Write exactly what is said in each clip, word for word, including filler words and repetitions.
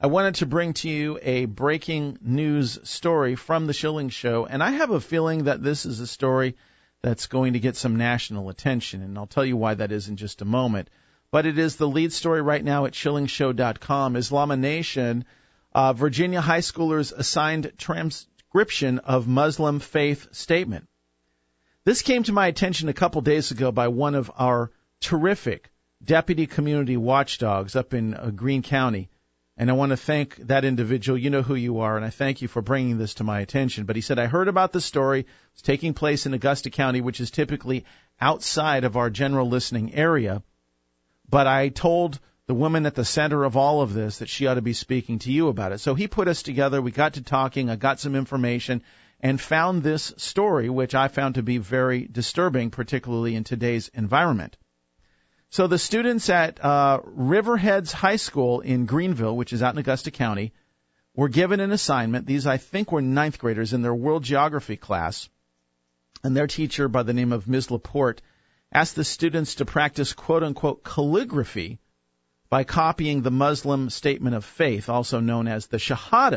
I wanted to bring to you a breaking news story from the Schilling Show, and I have a feeling that this is a story that's going to get some national attention, and I'll tell you why that is in just a moment. But it is the lead story right now at Schilling Show dot com. Islamnation, uh, Virginia high schoolers assigned transcription of Muslim faith statement. This came to my attention a couple days ago by one of our terrific deputy community watchdogs up in uh, Greene County. And I want to thank that individual. You know who you are, and I thank you for bringing this to my attention. But he said, I heard about the story. It's taking place in Augusta County, which is typically outside of our general listening area. But I told the woman at the center of all of this that she ought to be speaking to you about it. So he put us together. We got to talking. I got some information and found this story, which I found to be very disturbing, particularly in today's environment. So the students at uh, Riverheads High School in Greenville, which is out in Augusta County, were given an assignment. These, I think, were ninth graders in their world geography class. And their teacher, by the name of Miz Laporte, asked the students to practice, quote-unquote, calligraphy by copying the Muslim statement of faith, also known as the Shahada.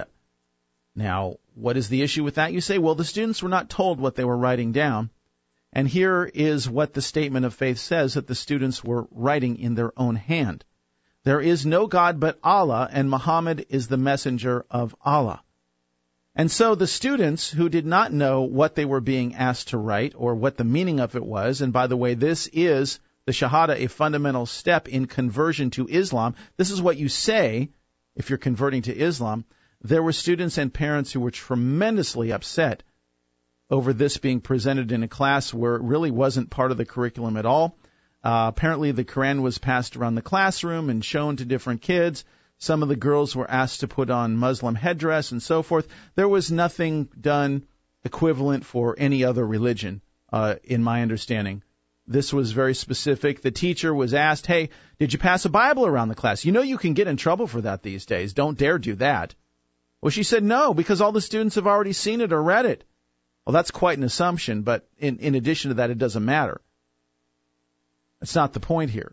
Now, what is the issue with that? You say, well, the students were not told what they were writing down. And here is what the statement of faith says that the students were writing in their own hand. There is no God but Allah, and Muhammad is the messenger of Allah. And so the students who did not know what they were being asked to write or what the meaning of it was, and by the way, this is the Shahada, a fundamental step in conversion to Islam. This is what you say if you're converting to Islam. There were students and parents who were tremendously upset over this being presented in a class where it really wasn't part of the curriculum at all. Uh, apparently the Quran was passed around the classroom and shown to different kids. Some of the girls were asked to put on Muslim headdress and so forth. There was nothing done equivalent for any other religion, uh, in my understanding. This was very specific. The teacher was asked, hey, did you pass a Bible around the class? You know you can get in trouble for that these days. Don't dare do that. Well, she said no, because all the students have already seen it or read it. Well, that's quite an assumption, but in, in addition to that, it doesn't matter. That's not the point here.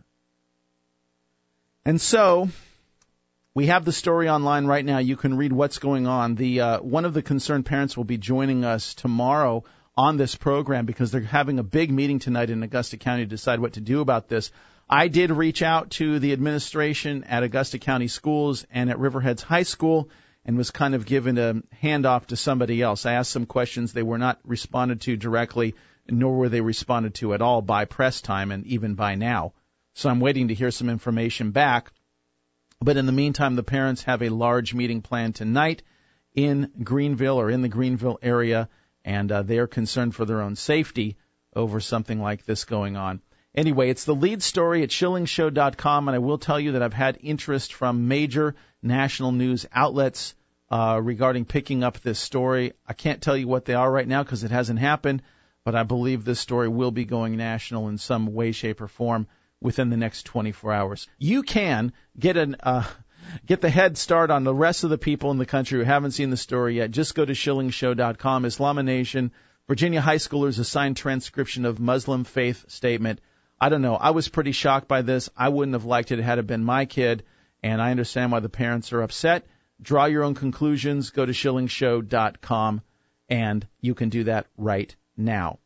And so we have the story online right now. You can read what's going on. The uh, one of the concerned parents will be joining us tomorrow on this program because they're having a big meeting tonight in Augusta County to decide what to do about this. I did reach out to the administration at Augusta County Schools and at Riverheads High School and was kind of given a handoff to somebody else. I asked some questions. They were not responded to directly, nor were they responded to at all by press time and even by now. So I'm waiting to hear some information back. But in the meantime, the parents have a large meeting planned tonight in Greenville or in the Greenville area, and uh, they are concerned for their own safety over something like this going on. Anyway, it's the lead story at Schilling Show dot com, and I will tell you that I've had interest from major national news outlets uh, regarding picking up this story. I can't tell you what they are right now because it hasn't happened, but I believe this story will be going national in some way, shape, or form within the next twenty-four hours. You can get an uh, get the head start on the rest of the people in the country who haven't seen the story yet. Just go to Schilling Show dot com. Islamnation, Virginia high schoolers assigned transcription of Muslim faith statement. I don't know. I was pretty shocked by this. I wouldn't have liked it had it been my kid, and I understand why the parents are upset. Draw your own conclusions. Go to Schilling Show dot com, and you can do that right now.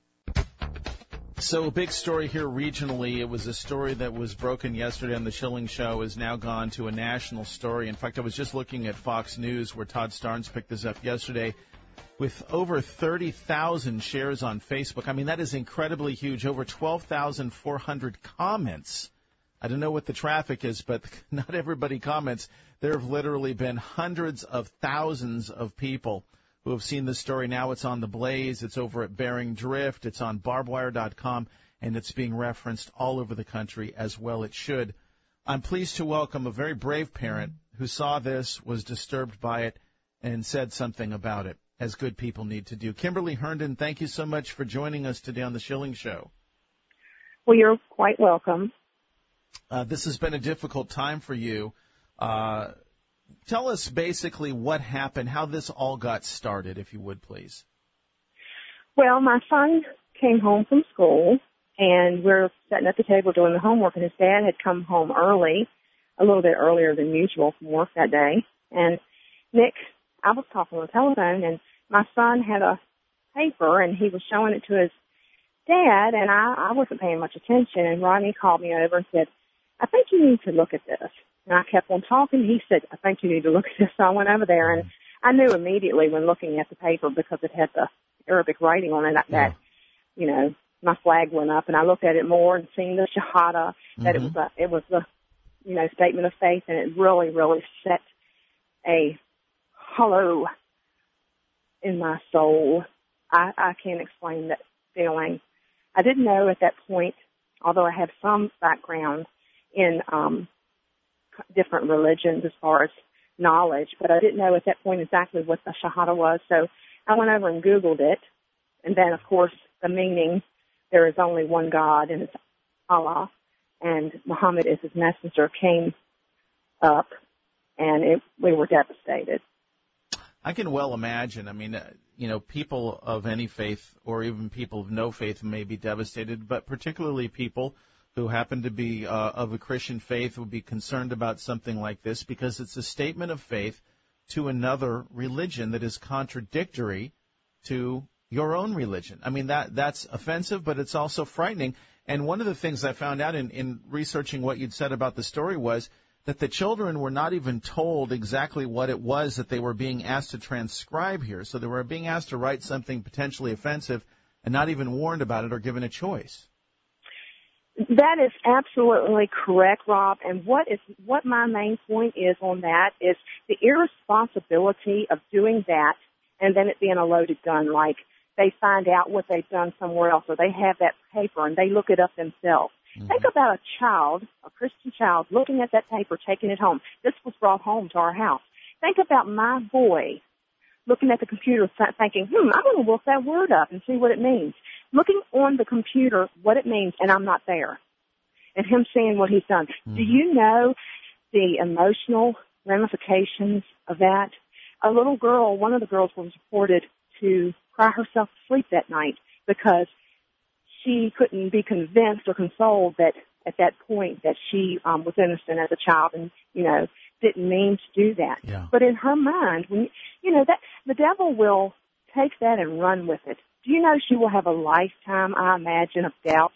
So a big story here regionally. It was a story that was broken yesterday on the Schilling Show, has now gone to a national story. In fact, I was just looking at Fox News where Todd Starnes picked this up yesterday with over thirty thousand shares on Facebook. I mean, that is incredibly huge. Over twelve thousand four hundred comments. I don't know what the traffic is, but not everybody comments. There have literally been hundreds of thousands of people who have seen this story. Now it's on The Blaze. It's over at Bering Drift. It's on barbed wire dot com, and it's being referenced all over the country as well it should. I'm pleased to welcome a very brave parent who saw this, was disturbed by it, and said something about it, as good people need to do. Kimberly Herndon, thank you so much for joining us today on the Schilling Show. Well, you're quite welcome. Uh, this has been a difficult time for you. Uh, tell us basically what happened, how this all got started, if you would, please. Well, my son came home from school, and we're sitting at the table doing the homework, and his dad had come home early, a little bit earlier than usual from work that day. And Nick, I was talking on the telephone, and my son had a paper, and he was showing it to his dad, and I, I wasn't paying much attention. And Rodney called me over and said, I think you need to look at this. And I kept on talking. He said, I think you need to look at this. So I went over there, and I knew immediately when looking at the paper, because it had the Arabic writing on it, that, Yeah. you know, my flag went up, and I looked at it more and seen the Shahada, that Mm-hmm. it was a, it was the, you know, statement of faith, and it really, really set a hollow in my soul. I, I can't explain that feeling. I didn't know at that point, although I have some background in um, different religions as far as knowledge, but I didn't know at that point exactly what the Shahada was. So I went over and Googled it, and then, of course, the meaning, there is only one God, and it's Allah, and Muhammad is his messenger, came up, and it, we were devastated. I can well imagine. I mean, uh, you know, people of any faith or even people of no faith may be devastated, but particularly people who happen to be uh, of a Christian faith would be concerned about something like this because it's a statement of faith to another religion that is contradictory to your own religion. I mean, that that's offensive, but it's also frightening. And one of the things I found out in, in researching what you'd said about the story was that the children were not even told exactly what it was that they were being asked to transcribe here. So they were being asked to write something potentially offensive and not even warned about it or given a choice. That is absolutely correct, Rob. And what is what my main point is on that is the irresponsibility of doing that and then it being a loaded gun, like they find out what they've done somewhere else or they have that paper and they look it up themselves. Mm-hmm. Think about a child, a Christian child, looking at that paper, taking it home. This was brought home to our house. Think about my boy looking at the computer thinking, hmm, I'm going to look that word up and see what it means. Looking on the computer what it means, and I'm not there. And him seeing what he's done. Mm-hmm. Do you know the emotional ramifications of that? A little girl, one of the girls was reported to cry herself to sleep that night because she couldn't be convinced or consoled that at that point that she um, was innocent as a child and, you know, didn't mean to do that. Yeah. But in her mind, when you know, that the devil will take that and run with it. Do you know she will have a lifetime, I imagine, of doubt?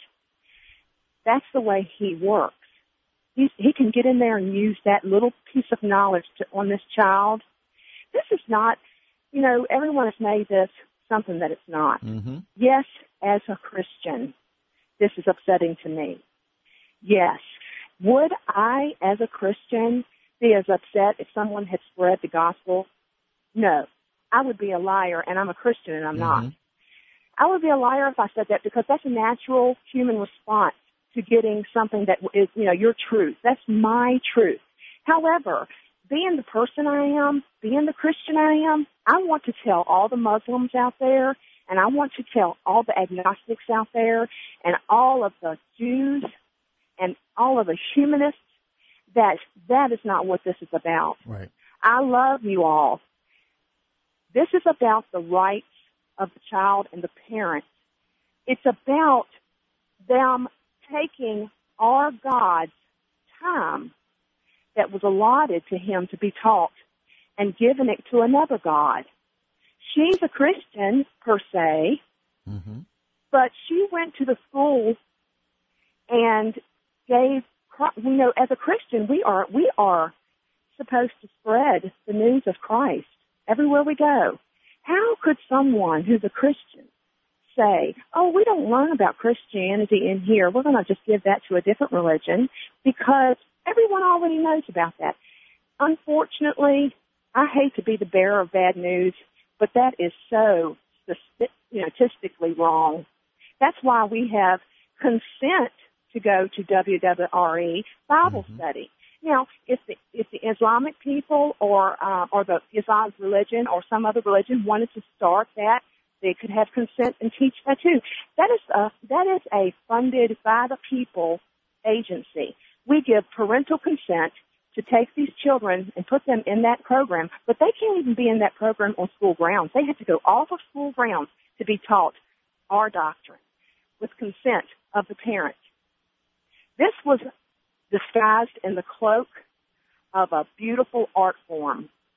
That's the way he works. He's, he can get in there and use that little piece of knowledge to, on this child. This is not, you know, everyone has made this something that it's not. Mm-hmm. Yes, as a Christian, this is upsetting to me. Yes. Would I, as a Christian, be as upset if someone had spread the gospel? No. I would be a liar, and I'm a Christian, and I'm mm-hmm. not. I would be a liar if I said that because that's a natural human response to getting something that is, you know, your truth. That's my truth. However, being the person I am, being the Christian I am, I want to tell all the Muslims out there, and I want to tell all the agnostics out there, and all of the Jews, and all of the humanists, that that is not what this is about. Right. I love you all. This is about the rights of the child and the parent. It's about them taking our God's time that was allotted to him to be taught and giving it to another God. She's a Christian, per se, mm-hmm. but she went to the school and gave, you know, as a Christian, we are, we are supposed to spread the news of Christ everywhere we go. How could someone who's a Christian say, oh, we don't learn about Christianity in here. We're going to just give that to a different religion because everyone already knows about that. Unfortunately, I hate to be the bearer of bad news, but that is so, you know, statistically wrong. That's why we have consent to go to W W R E Bible mm-hmm. study. Now, if the if the Islamic people or uh, or the Islam religion or some other religion wanted to start that, they could have consent and teach that too. That is a that is a funded by the people agency. We give parental consent to take these children and put them in that program, but they can't even be in that program on school grounds. They have to go off of school grounds to be taught our doctrine with consent of the parent. This was disguised in the cloak of a beautiful art form.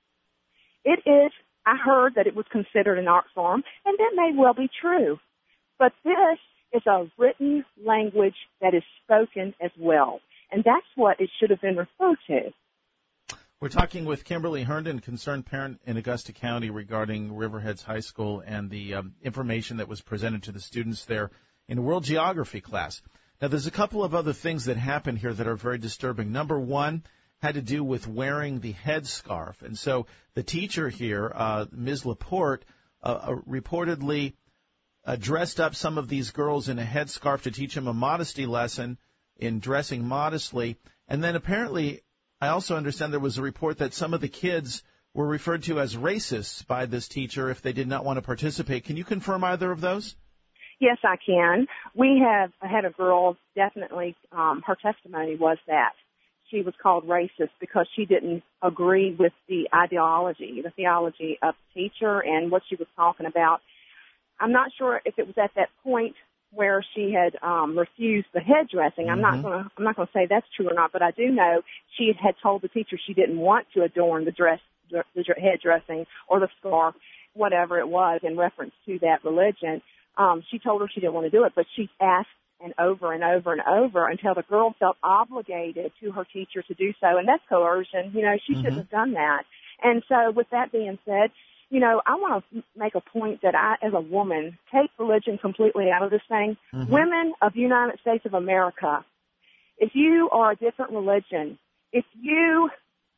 it is, I heard that it was considered an art form, and that may well be true. But this is a written language that is spoken as well. And that's what it should have been referred to. We're talking with Kimberly Herndon, concerned parent in Augusta County, regarding Riverheads High School and the um, information that was presented to the students there in a world geography class. Now, there's a couple of other things that happened here that are very disturbing. Number one had to do with wearing the headscarf. And so the teacher here, uh, Miz Laporte, uh, uh, reportedly uh, dressed up some of these girls in a headscarf to teach them a modesty lesson in dressing modestly. And then apparently, I also understand there was a report that some of the kids were referred to as racists by this teacher if they did not want to participate. Can you confirm either of those? Yes, I can. We have had a girl, definitely, um, her testimony was that she was called racist because she didn't agree with the ideology, the theology of the teacher and what she was talking about. I'm not sure if it was at that point where she had um, refused the head dressing. I'm Mm-hmm. not going to. I'm not going to say that's true or not, but I do know she had told the teacher she didn't want to adorn the dress, the head dressing, or the scarf, whatever it was, in reference to that religion. Um, she told her she didn't want to do it, but she asked and over and over and over until the girl felt obligated to her teacher to do so, and that's coercion. You know, she mm-hmm. shouldn't have done that. And so, with that being said, you know, I want to make a point that I, as a woman, take religion completely out of this thing. Mm-hmm. Women of the United States of America, if you are a different religion, if you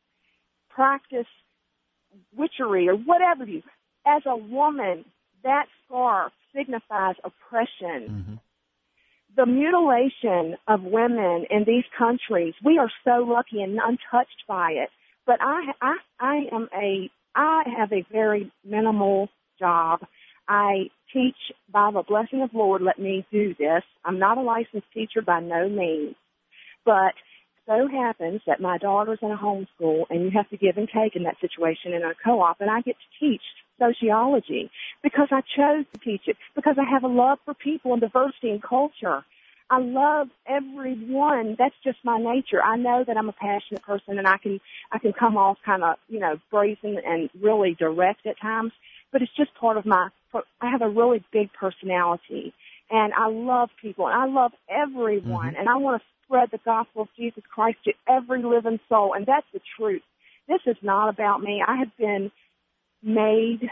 practice witchery or whatever you, as a woman, that scarf signifies oppression. Mm-hmm. The mutilation of women in these countries, we are so lucky and untouched by it. But I, I, I am a I have a very minimal job. I teach by the blessing of the Lord, let me do this. I'm not a licensed teacher by no means. But so happens that my daughter's in a homeschool, and you have to give and take in that situation in a co-op, and I get to teach sociology because I chose to teach it, because I have a love for people and diversity and culture. I love everyone. That's just my nature. I know that I'm a passionate person, and I can I can come off kind of, you know, brazen and really direct at times, but it's just part of my, I have a really big personality, and I love people, and I love everyone, mm-hmm. and I want to spread the gospel of Jesus Christ to every living soul, and that's the truth. This is not about me. I have been made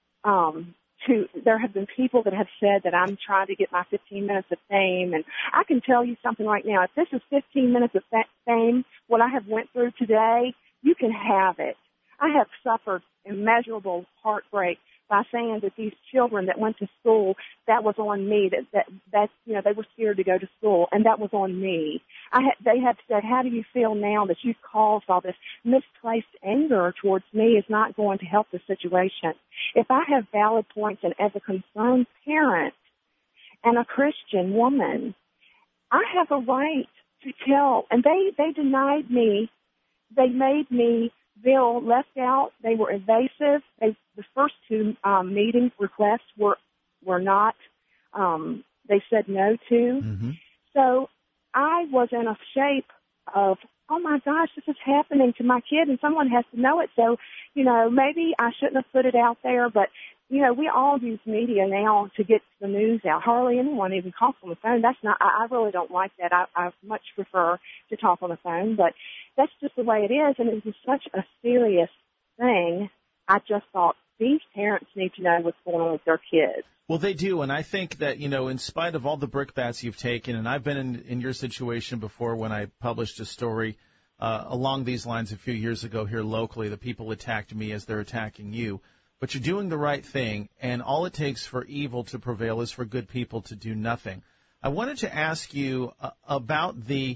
um to, there have been people that have said that I'm trying to get my fifteen minutes of fame, and I can tell you something right now. If this is fifteen minutes of fame, what I have went through today, you can have it. I have suffered immeasurable heartbreak by saying that these children that went to school, that was on me, that, that, that you know, they were scared to go to school, and that was on me. I ha- they have said, how do you feel now that you've caused all this misplaced anger towards me is not going to help the situation? If I have valid points, and as a concerned parent and a Christian woman, I have a right to tell, and they, they denied me. They made me feel left out. They were evasive. They, the first two um, meeting requests were were not, um, they said no to. Mm-hmm. So I was in a shape of, oh my gosh, this is happening to my kid, and someone has to know it. So, you know, maybe I shouldn't have put it out there, but, you know, we all use media now to get the news out. Hardly anyone even talks on the phone. That's not, I, I really don't like that. I, I much prefer to talk on the phone, but that's just the way it is, and it was such a serious thing. I just thought these parents need to know what's going on with their kids. Well, they do, and I think that, you know, in spite of all the brickbats you've taken, and I've been in, in your situation before when I published a story uh, along these lines a few years ago here locally, the people attacked me as they're attacking you. But you're doing the right thing, and all it takes for evil to prevail is for good people to do nothing. I wanted to ask you uh, about the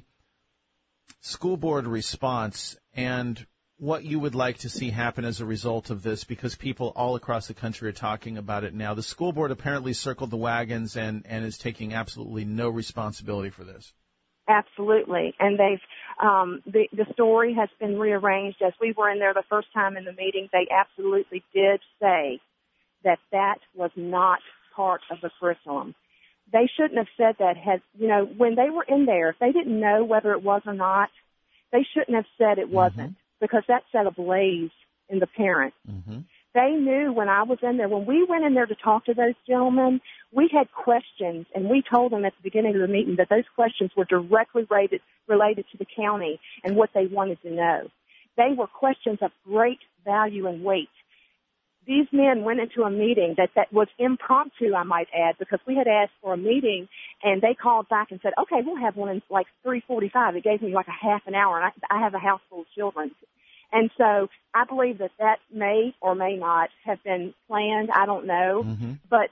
school board response and what you would like to see happen as a result of this, because people all across the country are talking about it now. The school board apparently circled the wagons and, and is taking absolutely no responsibility for this. Absolutely. And they've, um, the, the story has been rearranged. As we were in there the first time in the meeting, they absolutely did say that that was not part of the curriculum. They shouldn't have said that. Had, you know, when they were in there, if they didn't know whether it was or not, they shouldn't have said it wasn't, mm-hmm. because that set ablaze in the parent. Mm-hmm. They knew when I was in there, when we went in there to talk to those gentlemen, we had questions, and we told them at the beginning of the meeting that those questions were directly related, related to the county and what they wanted to know. They were questions of great value and weight. These men went into a meeting that, that was impromptu, I might add, because we had asked for a meeting, and they called back and said, okay, we'll have one in like three forty-five. It gave me like a half an hour, and I, I have a house full of children. And so I believe that that may or may not have been planned. I don't know. Mm-hmm. But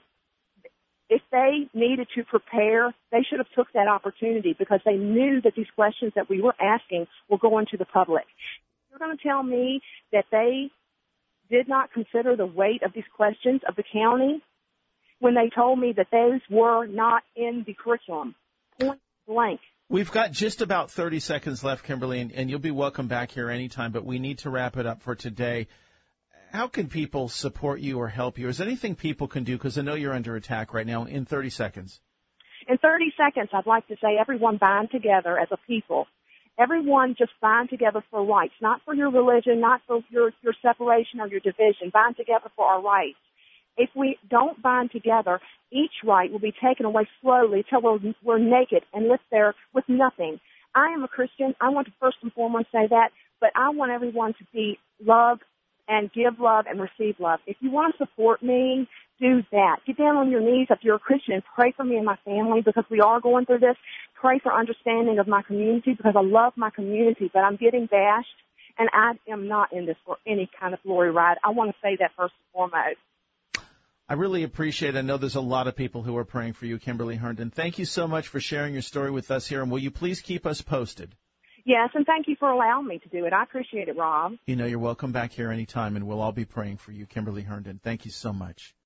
if they needed to prepare, they should have took that opportunity because they knew that these questions that we were asking were going to the public. You're going to tell me that they did not consider the weight of these questions of the county when they told me that those were not in the curriculum, point blank. We've got just about thirty seconds left, Kimberly, and, and you'll be welcome back here anytime, but we need to wrap it up for today. How can people support you or help you? Is there anything people can do? Because I know you're under attack right now in thirty seconds. In thirty seconds, I'd like to say everyone bind together as a people. Everyone just bind together for rights, not for your religion, not for your, your separation or your division. Bind together for our rights. If we don't bind together, each right will be taken away slowly till we're, we're naked and left there with nothing. I am a Christian. I want to first and foremost say that, but I want everyone to be love and give love and receive love. If you want to support me, do that. Get down on your knees if you're a Christian and pray for me and my family because we are going through this. Pray for understanding of my community because I love my community, but I'm getting bashed, and I am not in this for any kind of glory ride. I want to say that first and foremost. I really appreciate it. I know there's a lot of people who are praying for you, Kimberly Herndon. Thank you so much for sharing your story with us here, and will you please keep us posted? Yes, and thank you for allowing me to do it. I appreciate it, Rob. You know, you're welcome back here anytime, and we'll all be praying for you, Kimberly Herndon. Thank you so much.